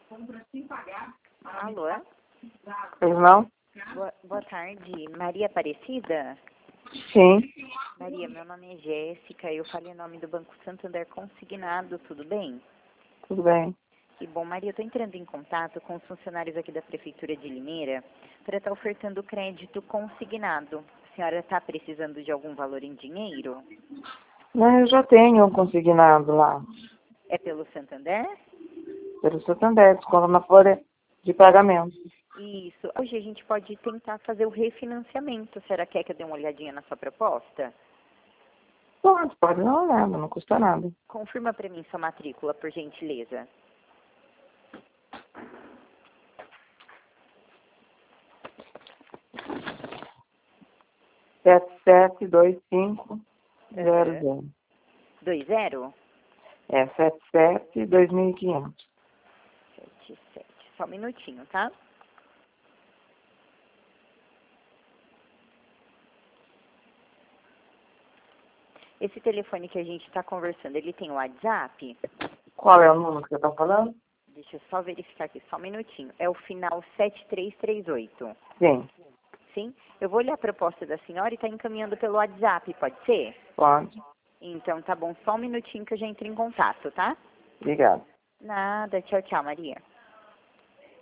Alô? Pois não? Boa tarde. Maria Aparecida? Sim, Maria, meu nome é Jéssica. Eu falei em nome do Banco Santander Consignado. Tudo bem? tudo bem. Que bom. Maria, eu estou entrando em contato com os funcionários aqui da Prefeitura de Limeira para estar ofertando crédito consignado. A senhora está precisando de algum valor em dinheiro? Mas eu já tenho um consignado lá, É pelo Santander? pelo Santander, desconto na folha de pagamento. Isso. Hoje a gente pode tentar fazer o refinanciamento. Será que quer que eu dê uma olhadinha na sua proposta? Pode dar uma olhada, não custa nada. Confirma para mim sua matrícula, por gentileza. Sete dois cinco zero zero. 20? É 77-2500. 77. Só um minutinho, tá? Esse telefone que a gente está conversando, ele tem WhatsApp? Qual é o número que você está falando? Deixa eu só verificar aqui, só um minutinho. É o final 7338. Sim, Sim? Eu vou olhar a proposta da senhora e está encaminhando pelo WhatsApp, pode ser? pode. Então tá bom, só um minutinho que eu já entro em contato, tá? Obrigado. Nada, tchau, tchau, Maria.